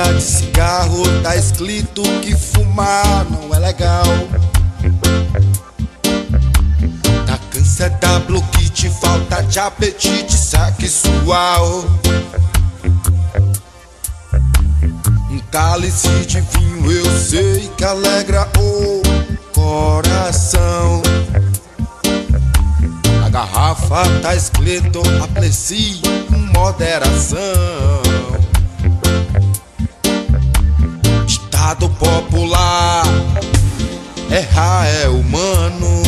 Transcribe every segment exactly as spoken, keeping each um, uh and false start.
carteira de cigarro tá escrito que fumar não é legal. Na câncer da bloquite, falta de apetite sexual. Um cálice de vinho eu sei que alegra o coração. Na garrafa tá escrito aprecie com moderação. Ditado popular, errar é humano,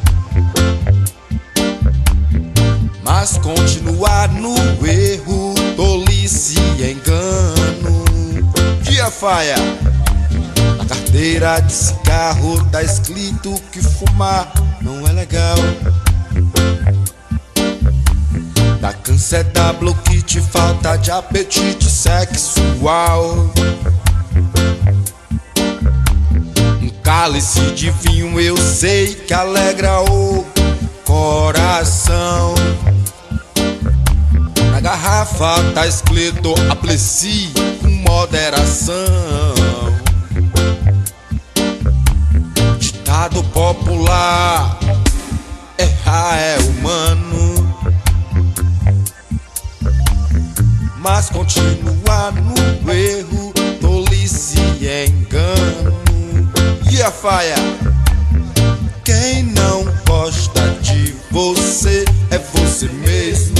mas continuar no erro, tolice e engano. Dia faia. Na carteira de cigarro tá escrito que fumar não é legal. Da câncer da bloquite, falta de apetite sexual. Um cálice de vinho eu sei que alegra o coração. Na garrafa tá escrito aprecie com moderação. Ditado popular, errar é humano, mas continuar no erro, tolice e engano. E a faia? Quem não gosta de você é você mesmo.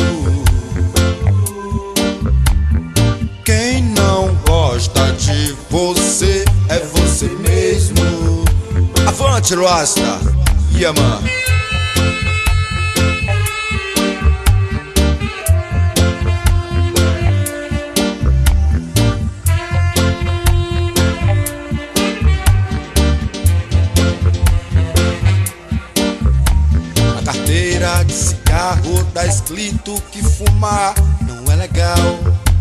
Quem não gosta de você é você mesmo. Avante, Rasta! Yeah, man. Na carteira de cigarro tá escrito que fumar não é legal.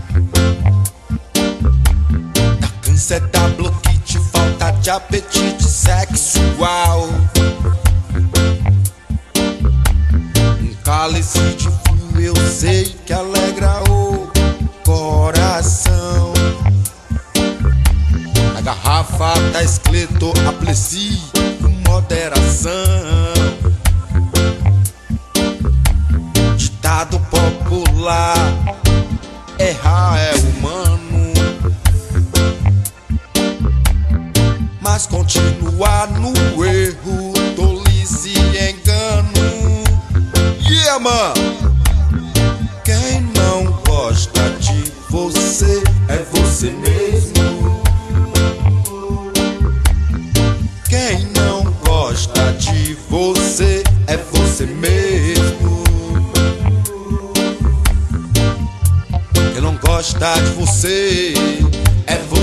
Na câncer da bloquite, falta de apetite sexual. Um cálice de vinho eu sei que alegra o coração. Na garrafa tá escrito aprecie com moderação. Ditado popular, errar é humano, mas continuar no erro, tolice e engano. Yeah, man. Quem não gosta de você é você mesmo. Quem não gosta de você é você mesmo. Quem não gosta de você é você